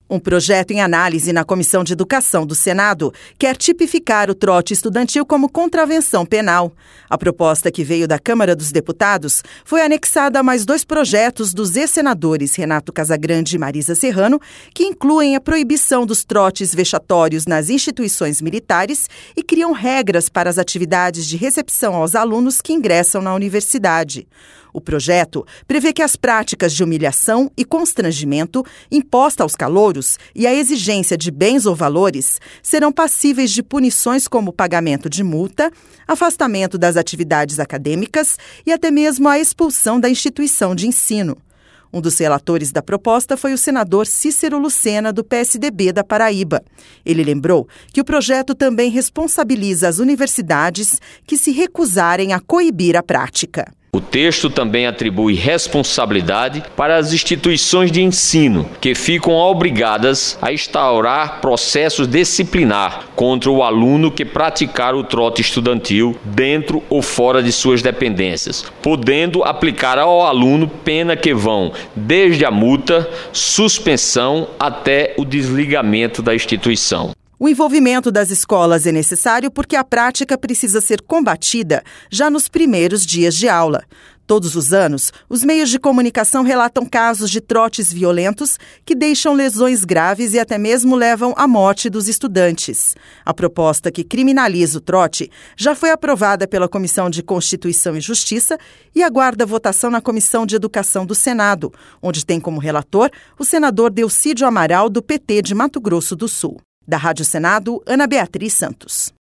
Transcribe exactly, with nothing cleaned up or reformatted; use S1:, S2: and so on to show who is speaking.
S1: Um projeto em análise na Comissão de Educação do Senado quer tipificar o trote estudantil como contravenção penal. A proposta, que veio da Câmara dos Deputados, foi anexada a mais dois projetos dos ex-senadores Renato Casagrande e Marisa Serrano, que incluem a proibição dos trotes vexatórios nas instituições militares e criam regras para as atividades de recepção aos alunos que ingressam na universidade. O projeto prevê que as práticas de humilhação e constrangimento imposta aos calouros e a exigência de bens ou valores serão passíveis de punições como pagamento de multa, afastamento das atividades acadêmicas e até mesmo a expulsão da instituição de ensino. Um dos relatores da proposta foi o senador Cícero Lucena, do P S D B da Paraíba. Ele lembrou que o projeto também responsabiliza as universidades que se recusarem a coibir a prática.
S2: O texto também atribui responsabilidade para as instituições de ensino, que ficam obrigadas a instaurar processos disciplinar contra o aluno que praticar o trote estudantil dentro ou fora de suas dependências, podendo aplicar ao aluno pena que vão desde a multa, suspensão até o desligamento da instituição.
S1: O envolvimento das escolas é necessário porque a prática precisa ser combatida já nos primeiros dias de aula. Todos os anos, os meios de comunicação relatam casos de trotes violentos que deixam lesões graves e até mesmo levam à morte dos estudantes. A proposta que criminaliza o trote já foi aprovada pela Comissão de Constituição e Justiça e aguarda votação na Comissão de Educação do Senado, onde tem como relator o senador Delcídio Amaral, do P T de Mato Grosso do Sul. Da Rádio Senado, Ana Beatriz Santos.